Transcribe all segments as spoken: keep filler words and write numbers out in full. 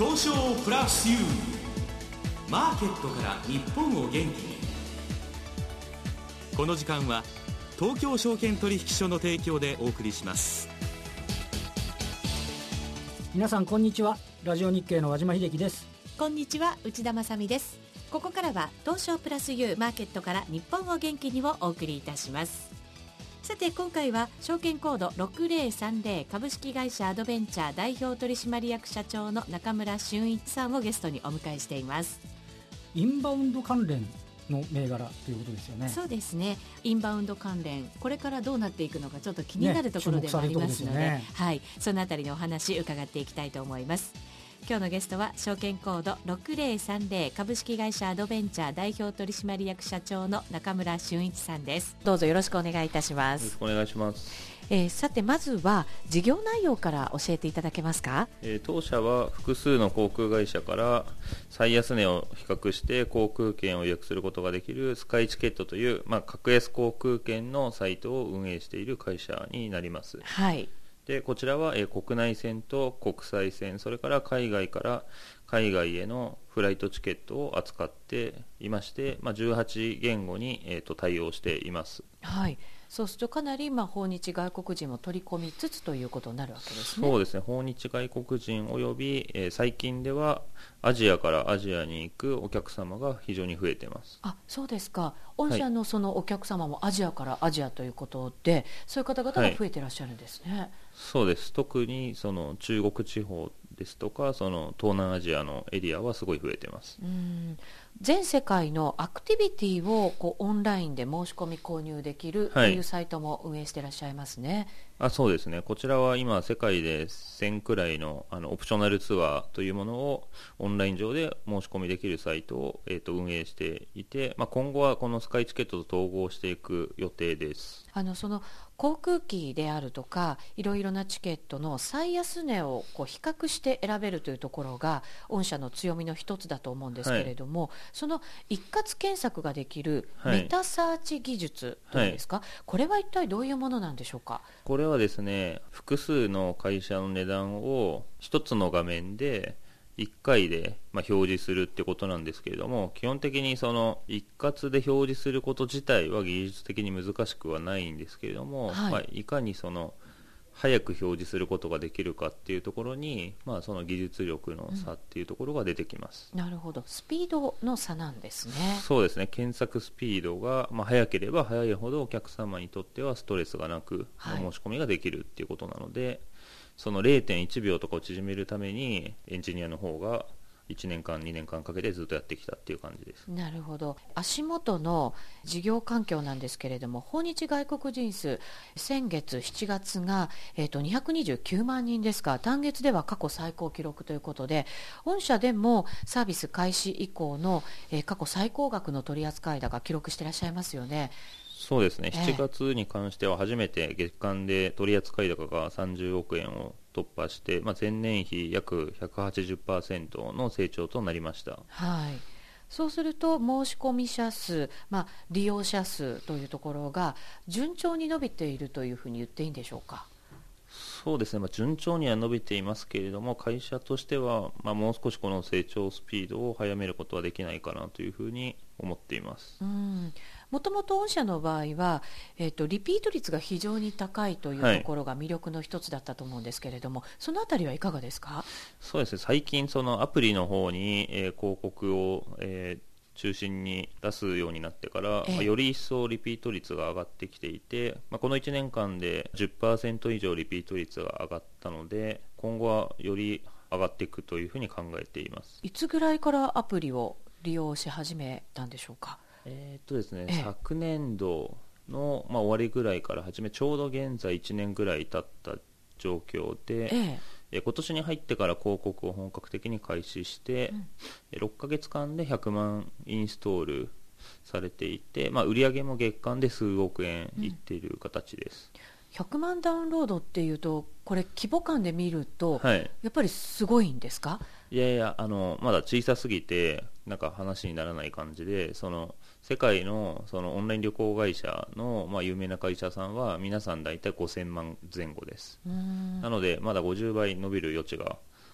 東証プラス ユー マーケットから日本を元気に。この時間は東京証券取引所の提供でお送りします。 皆さんこんにちは。ラジオ日経の和島秀樹です。 こんにちは、内田まさみです。ここからは東証プラス ユー マーケットから日本を元気にをお送りいたします。さて今回は証券コードろくぜろさんぜろ株式会社アドベンチャー代表取締役社長の中村俊一さんをゲストにお迎えしています。 インバウンド関連の銘柄ということですよね。 そうですね。インバウンド関連、これからどうなっていくのかちょっと気になるところでもありますので、ね、はい、そのあたりのお話伺っていきたいと思います。今日のゲストは証券コードろくぜろさんぜろ株式会社アドベンチャー代表取締役社長の中村俊一さんです。どうぞよろしくお願いいたします。 よろしくお願いします。 えー、さてまずは事業内容から教えていただけますか。 えー、当社は複数の航空会社から最安値を比較して航空券を予約することができるスカイチケットという、まあ、格安航空券のサイトを運営している会社になります。 はい。でこちらは、えー、国内線と国際線、それから海外から海外へのフライトチケットを扱っていまして、まあ、じゅうはち言語に、えー、と対応しています。 はい。そうするとかなり、まあ、訪日外国人も取り込みつつということになるわけですね。 そうですね。訪日外国人および、えー、最近ではアジアからアジアに行くお客様が非常に増えています。 あ、そうですか。御社のそのお客様もアジアからアジアということで、はい、そういう方々が増えていらっしゃるんですね。はい、 そうです。特にその中国地方ですとかその東南アジアのエリアはすごい増えています。 うん、全世界のアクティビティをこうオンラインで申し込み購入できるというサイトも運営していらっしゃいますね。 はい、あ、そうですね。こちらは今世界でせんくらい の, あのオプショナルツアーというものをオンライン上で申し込みできるサイトを、えー、と運営していて、まあ、今後はこのスカイチケットと統合していく予定です。 あのその航空機であるとかいろいろなチケットの最安値をこう比較して選べるというところが御社の強みの一つだと思うんですけれども、はい、その一括検索ができるメタサーチ技術というんですか、はい、これは一体どういうものなんでしょうか。 これはですね、複数の会社の値段を一つの画面でいっかいでまあ表示するってことなんですけれども、基本的にその一括で表示すること自体は技術的に難しくはないんですけれども、はい、まあ、いかにその早く表示することができるかっていうところに、まあ、その技術力の差っていうところが出てきます。 うん、なるほど。スピードの差なんですね。 そうですね。検索スピードが、まあ、早ければ早いほどお客様にとってはストレスがなく、はい、申し込みができるっていうことなので、その れいてんいちびょうとかを縮めるためにエンジニアの方がいちねんかんにねんかんかけてずっとやってきたっていう感じです。 なるほど。足元の事業環境なんですけれども、訪日外国人数先月しちがつが、えー、とにひゃくにじゅうきゅうまんにんですが、単月では過去最高記録ということで、御社でもサービス開始以降の、えー、過去最高額の取扱高記録していらっしゃいますよね。 そうですね。しちがつに関しては初めて月間で取扱高がさんじゅうおくえんを突破して、まあ、前年比約 ひゃくはちじゅっパーセント の成長となりました。 はい。そうすると申し込み者数、まあ、利用者数というところが順調に伸びているというふうに言っていいんでしょうか。 そうですね、まあ、順調には伸びていますけれども、会社としては、まあ、もう少しこの成長スピードを速めることはできないかなというふうに思っています。 うん、もともと御社の場合は、えーと、リピート率が非常に高いというところが魅力の一つだったと思うんですけれども、はい、そのあたりはいかがですか。 そうですね、最近そのアプリの方に、えー、広告を、えー中心に出すようになってから、ええまあ、より一層リピート率が上がってきていて、まあ、このいちねんかんで じゅっパーセント 以上リピート率が上がったので、今後はより上がっていくというふうに考えています。 いつぐらいからアプリを利用し始めたんでしょうか。 えーっとですね、 ええ、 昨年度の、まあ、終わりぐらいから始め、ちょうど現在いちねんぐらい経った状況で、ええ今年に入ってから広告を本格的に開始して、うん、ろっかげつかんでひゃくまんインストールされていて、まあ、売上も月間で数億円いっている形です。うん、 ひゃくまんダウンロードっていうと、これ規模感で見ると、 はい、 やっぱりすごいんですか。 いやいや、あのまだ小さすぎてなんか話にならない感じで、その世界 の, そのオンライン旅行会社の、まあ、有名な会社さんは皆さん大体ごせんまんぜん後です。なのでまだごじゅうばい伸びる余地が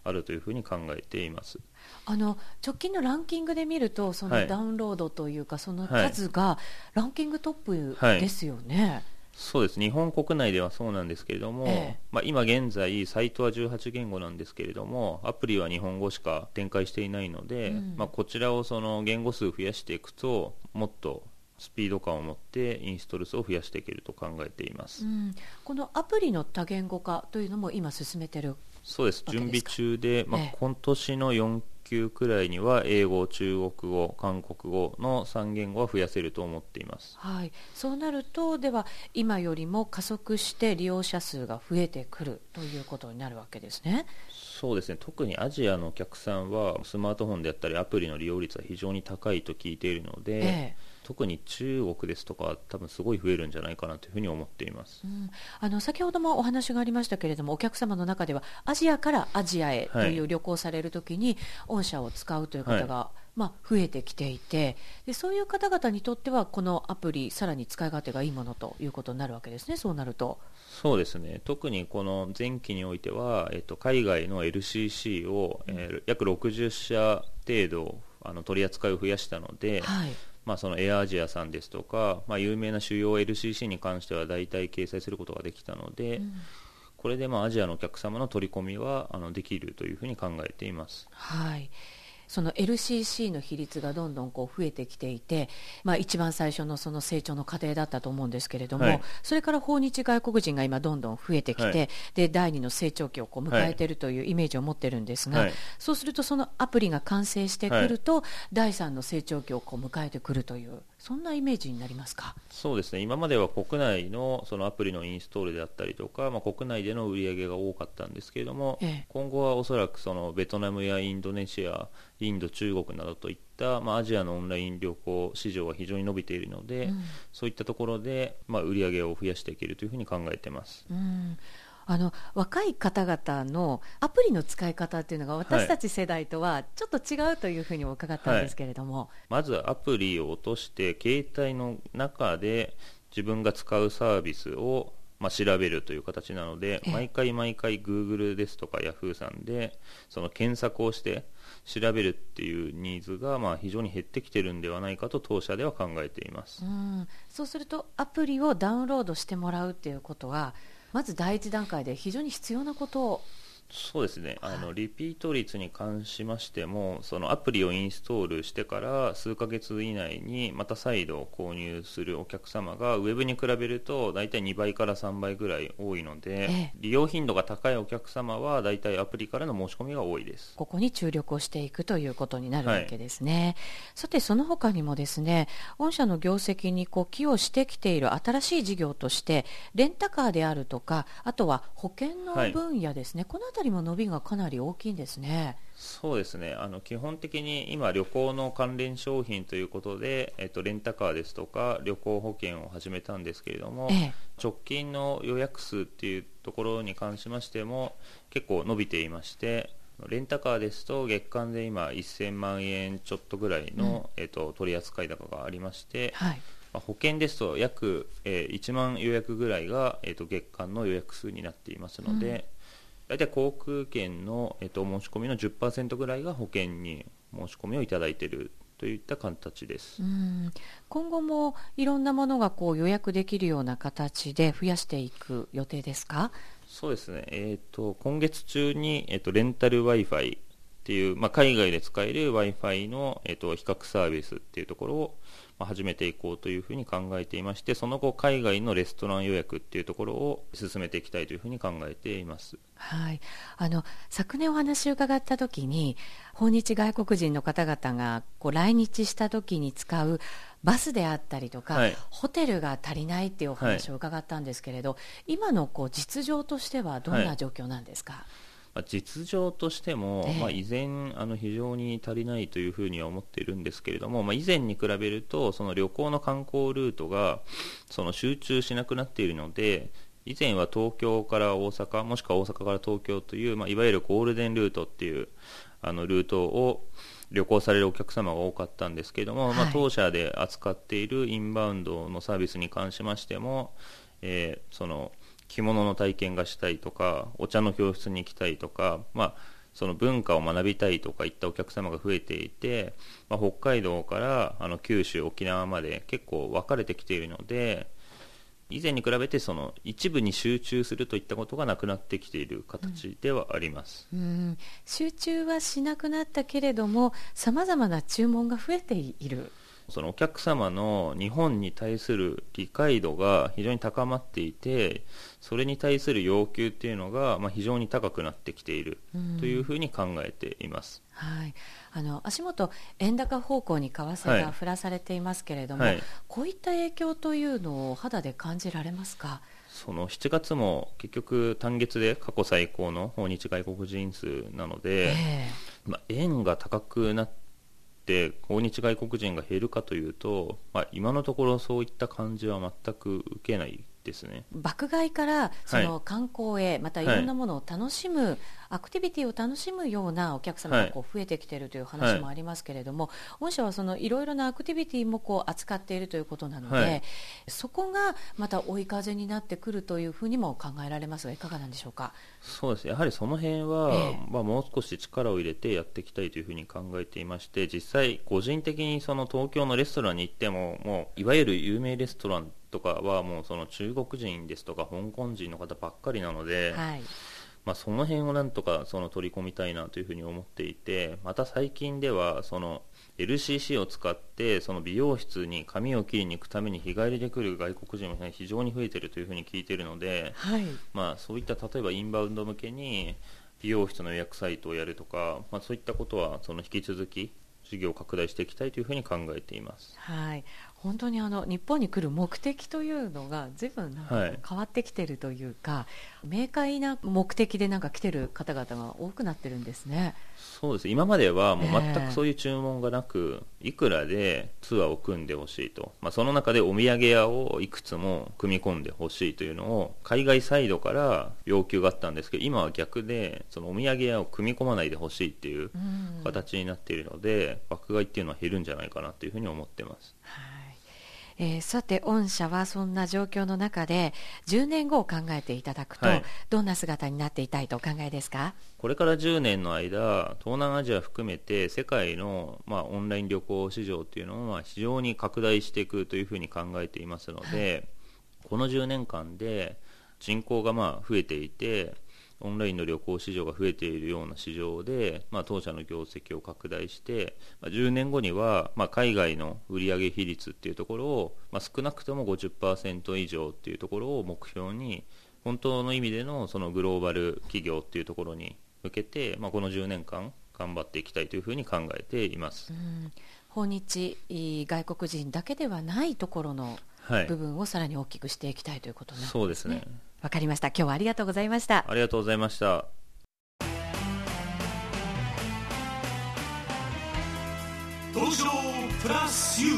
あるというふうに考えています。 あの直近のランキングで見るとそのダウンロードというか、はい、その数がランキングトップですよね。はい、 そうです。日本国内ではそうなんですけれども、ええまあ、今現在サイトはじゅうはちげんごなんですけれども、アプリは日本語しか展開していないので、うんまあ、こちらをその言語数増やしていくともっとスピード感を持ってインストール数を増やしていけると考えています。うん、 このアプリの多言語化というのも今進めてるわけですか？ そうです。準備中で、まあ、今年のよんきゅうくらいには英語、中国語、韓国語のさん言語は増やせると思っています。 はい、そうなるとでは今よりも加速して利用者数が増えてくるということになるわけですね。 そうですね。特にアジアのお客さんはスマートフォンであったりアプリの利用率は非常に高いと聞いているので、ええ、特に中国ですとか多分すごい増えるんじゃないかなというふうに思っています。うん、 あの先ほどもお話がありましたけれども、お客様の中ではアジアからアジアへという旅行されるときに御社を使うという方が、はいまあ、増えてきていて、でそういう方々にとってはこのアプリさらに使い勝手がいいものということになるわけですね。そうなるとそうですね。特にこの前期においては、えっと、海外の エルシーシー を、うんえー、約ろくじゅっしゃ程度あの取り扱いを増やしたので、はいまあ、そのエアアジアさんですとか、まあ、有名な主要 エルシーシー に関しては大体掲載することができたので、うん、これでまあアジアのお客様の取り込みはあのできるというふうに考えています。 はいその エルシーシー の比率がどんどんこう増えてきていて、まあ、一番最初のその成長の過程だったと思うんですけれども、はい、それから訪日外国人が今どんどん増えてきて、はい、でだいにの成長期をこう迎えているというイメージを持ってるんですが、はい、そうするとそのアプリが完成してくると、はい、だいさんの成長期をこう迎えてくるというそんなイメージになりますか？ そうですね。今までは国内のそのアプリのインストールであったりとか、まあ、国内での売り上げが多かったんですけれども、ええ、今後はおそらくそのベトナムやインドネシア、インド、中国などといった、まあ、アジアのオンライン旅行市場は非常に伸びているので、うん、そういったところで、まあ、売り上げを増やしていけるというふうに考えています。 うんあの若い方々のアプリの使い方っていうのが私たち世代とはちょっと違うというふうにも伺ったんですけれども、はい、 まずアプリを落として携帯の中で自分が使うサービスをまあ調べるという形なので、毎回毎回 Google ですとか Yahoo さんでその検索をして調べるっていうニーズがまあ非常に減ってきてるんではないかと当社では考えています。 うん、そうするとアプリをダウンロードしてもらうっていうことはまず第一段階で非常に必要なことをそうですね。あのリピート率に関しましても、そのアプリをインストールしてから数ヶ月以内にまた再度購入するお客様がウェブに比べると大体にばいからさんばいぐらい多いので、ええ、利用頻度が高いお客様は大体アプリからの申し込みが多いです。 ここに注力をしていくということになるわけですね。はい、さてその他にもですね、御社の業績にこう寄与してきている新しい事業としてレンタカーであるとか、あとは保険の分野ですね、はい、このあたりも伸びがかなり大きいんですね。 そうですね。あの基本的に今旅行の関連商品ということで、えっと、レンタカーですとか旅行保険を始めたんですけれども、ええ、直近の予約数っていうところに関しましても結構伸びていまして、レンタカーですと月間で今せんまんえんちょっとぐらいの、うんえっと、取り扱い高がありまして、はいまあ、保険ですと約、えー、いちまん予約ぐらいが、えっと、月間の予約数になっていますので、うん大体航空券の、えっと、申し込みの じゅっパーセント ぐらいが保険に申し込みをいただいているといった形です。 うん今後もいろんなものがこう予約できるような形で増やしていく予定ですか？ そうですね、えー、と今月中に、えー、とレンタル Wi-Fi っていう、まあ、海外で使える Wi-Fi の、えー、と比較サービスっていうところを始めていこうというふうに考えていまして、その後海外のレストラン予約っていうところを進めていきたいというふうに考えています。 はい、あの昨年お話を伺った時に訪日外国人の方々がこう来日した時に使うバスであったりとか、はい、ホテルが足りないっていうお話を伺ったんですけれど、はい、今のこう実情としてはどんな状況なんですか？はい実情としても、えーまあ、依然あの非常に足りないというふうには思っているんですけれども、まあ、以前に比べるとその旅行の観光ルートがその集中しなくなっているので、以前は東京から大阪もしくは大阪から東京という、まあ、いわゆるゴールデンルートっていうあのルートを旅行されるお客様が多かったんですけれども、はいまあ、当社で扱っているインバウンドのサービスに関しましても、えー、その着物の体験がしたいとかお茶の教室に行きたいとか、まあ、 その文化を学びたいとかいったお客様が増えていて、まあ、北海道からあの九州沖縄まで結構分かれてきているので、以前に比べてその一部に集中するといったことがなくなってきている形ではあります、 うんうん、集中はしなくなったけれどもさまざまな注文が増えている。 そのお客様の日本に対する理解度が非常に高まっていて、それに対する要求っていうのがまあ非常に高くなってきているというふうに考えています、 うん、はい、あの足元円高方向に為替が振らされていますけれども、はいはい、こういった影響というのを肌で感じられますか？ そのしちがつも結局単月で過去最高の訪日外国人数なので、えーまあ、円が高くなってで訪日外国人が減るかというと、まあ、今のところそういった感じは全く受けないですね。 爆買いからその観光へ、はい、またいろんなものを楽しむ、はい、アクティビティを楽しむようなお客様がこう増えてきているという話もありますけれども、はい、御社はそのいろいろなアクティビティもこう扱っているということなので、はい、そこがまた追い風になってくるというふうにも考えられますがいかがなんでしょうか？ そうです、やはりその辺は、えーまあ、もう少し力を入れてやっていきたいというふうに考えていまして、実際個人的にその東京のレストランに行っても、もういわゆる有名レストランとかはもうその中国人ですとか香港人の方ばっかりなので、はい、まあ、その辺をなんとかその取り込みたいなというふうに思っていて、また最近ではその エルシーシー を使ってその美容室に髪を切りに行くために日帰りで来る外国人も非常に増えているというふうに聞いているので、はい、まあ、そういった例えばインバウンド向けに美容室の予約サイトをやるとか、まあ、そういったことはその引き続き事業を拡大していきたいというふうに考えています。 はい、本当にあの日本に来る目的というのが随分なんか変わってきているというか、はい、明快な目的でなんか来てる方々が多くなってるんですね。 そうです。今まではもう全くそういう注文がなく、えー、いくらでツアーを組んでほしいと、まあ、その中でお土産屋をいくつも組み込んでほしいというのを海外サイドから要求があったんですけど、今は逆でそのお土産屋を組み込まないでほしいっていう形になっているので、爆買いっていうのは減るんじゃないかなというふうに思ってます。 はい、えー、さて御社はそんな状況の中でじゅうねんごを考えていただくと、はい、どんな姿になっていたいとお考えですか？ これからじゅうねんの間、東南アジア含めて世界の、まあ、オンライン旅行市場というのをまあ非常に拡大していくというふうに考えていますので、はい、このじゅうねんかんで人口がまあ増えていてオンラインの旅行市場が増えているような市場で、まあ、当社の業績を拡大して、まあ、じゅうねんごには、まあ、海外の売上比率っていうところを、まあ、少なくとも ごじゅっパーセント 以上っていうところを目標に、本当の意味でのそのグローバル企業っていうところに向けて、まあ、このじゅうねんかん頑張っていきたいというふうに考えています。 うん、訪日外国人だけではないところの部分をさらに大きくしていきたいということなんですね。 そうですね。 わかりました。今日はありがとうございました。 ありがとうございました。 東証プラス ユー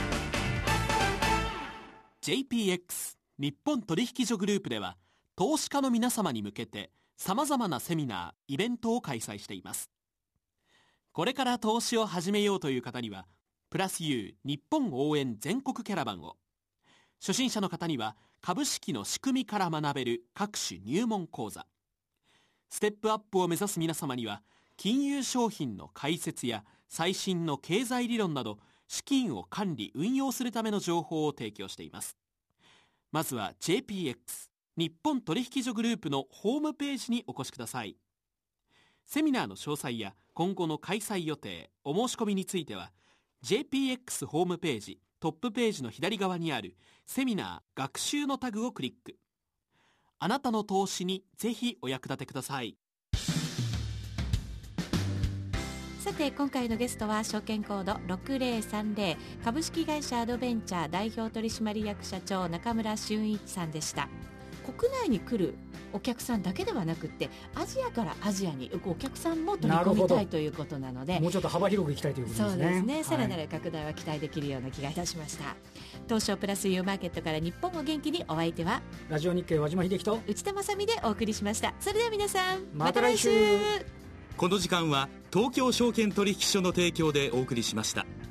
ジェイピーエックス 日本取引所グループでは投資家の皆様に向けてさまざまなセミナーイベントを開催しています。これから投資を始めようという方にはプラス ユー 日本応援全国キャラバンを、初心者の方には株式の仕組みから学べる各種入門講座、ステップアップを目指す皆様には金融商品の解説や最新の経済理論など資金を管理運用するための情報を提供しています。まずは ジェイピーエックス 日本取引所グループのホームページにお越しください。セミナーの詳細や今後の開催予定、お申し込みについては ジェイピーエックス ホームページトップページの左側にあるセミナー学習のタグをクリック。あなたの投資にぜひお役立てください。 さて今回のゲストは証券コードろくぜろさんぜろ株式会社アドベンチャー代表取締役社長中村俊一さんでした。国内に来るお客さんだけではなくってアジアからアジアにお客さんも取り込みたいということなので、 もうちょっと幅広くいきたいということですね。 そうですね、さらなる拡大は期待できるような気がいたしました。東証プラスユーマーケットから日本を元気に、お相手はラジオ日経和島秀樹と内田まさみでお送りしました。それでは皆さんまた来週。 この時間は東京証券取引所の提供でお送りしました。